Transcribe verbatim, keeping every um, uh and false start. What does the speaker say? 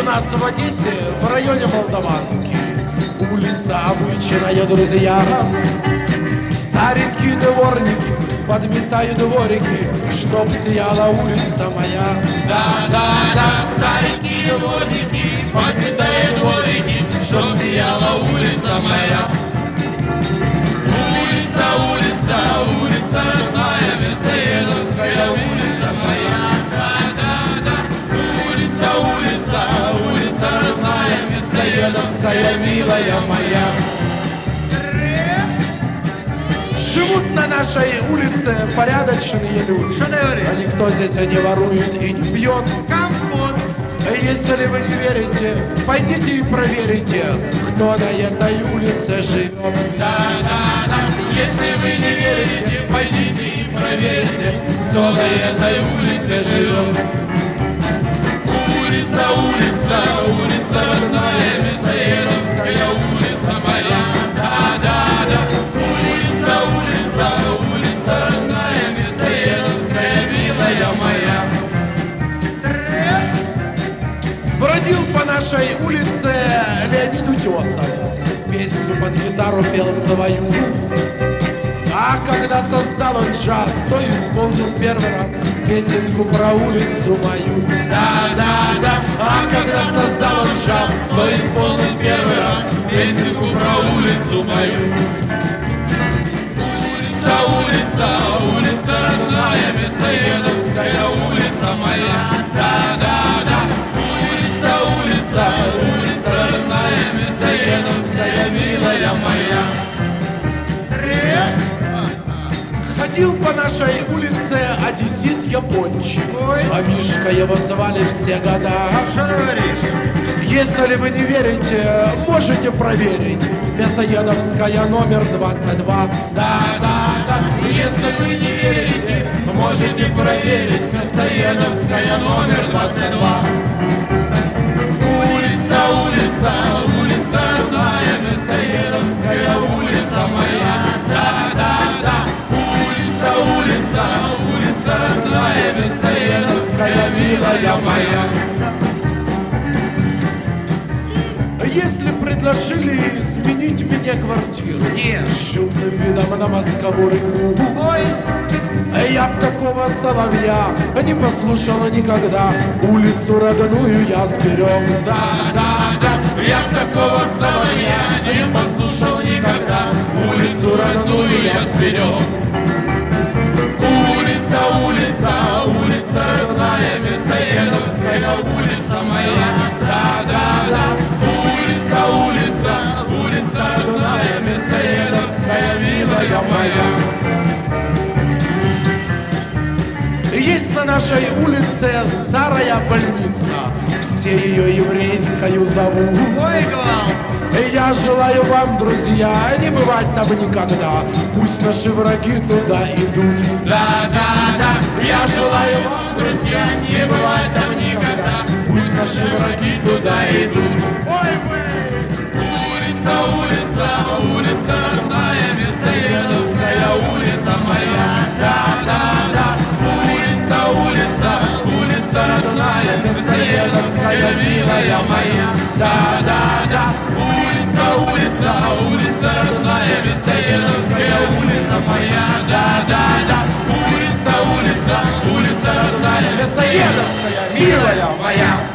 нас в Одессе, в районе Молдаванки, улица обычная, друзья. Старенькие дворники подметают дворики, чтоб сияла улица моя. Да, да, да, старенькие дворники подметают дворики, чтоб сияла улица моя. Улица, улица, улица родная, Мясоедовская улица моя. Да, да, да, улица, улица, улица родная, Мясоедовская, милая моя. Живут на нашей улице порядочные люди. Что ты говоришь? А никто здесь не ворует и не пьет. Компот. Если вы не верите, пойдите и проверите, кто на этой улице живет. Да, да, да, если вы не верите, пойдите и проверьте, кто на этой улице живет. Улица, улица, улица родная, Мясоедовская улица моя. Да, да, да, улица, улица, улица родная, Мясоедовская, милая моя. Бродил по нашей улице Леонид Утесов, песню под гитару пел свою. А когда создал он джаз, то исполнил первый раз песенку про улицу мою. Да, да, да, а когда создал он джаз, то исполнил первый раз песенку про улицу мою. Улица, улица, улица родная, Мясоедовская улица моя. Да, да, да, улица, улица, улица родная, Мясоедовская, милая моя. Ходил по нашей улице одессит япончик. А Мишка его звали все года. Что ты говоришь? Если вы не верите, можете проверить. Мясоедовская, номер двадцать два. Да, да, да, если вы не верите, можете проверить. Мясоедовская, номер двадцать два. Улица, улица, улица родная, Мясоедовская улица моя. Да, да, да, улица, улица, улица родная, Мясоедовская, милая моя. Если предложили сменить мне квартиру, Нет. с шумным видом на Москову реку, Ой, я б такого соловья не послушала никогда. Улицу родную я сберег. Да, да, да, я б такого соловья не послушал никогда. Улицу родную я сберег. Улица, улица, улица родная, Мясоедовская улица моя. Да, да, да, улица, улица, улица родная, Мясоедовская, милая моя. Есть на нашей улице старая больница, все ее еврейскою зовут. ой, гвал. Я желаю вам, друзья, не бывать там никогда. Пусть наши враги туда идут. Да, да, да, я желаю вам, друзья, не бывать там никогда. Пусть наши враги туда идут. Улица, улица, улица родная, Мясоедовская улица моя. Да, да, да, улица, улица, улица родная, Мясоедовская, милая моя. Да, да, да, улица, улица, улица родная, Мясоедовская улица моя. Да, да, да, улица, улица, улица родная, Мясоедовская, милая моя.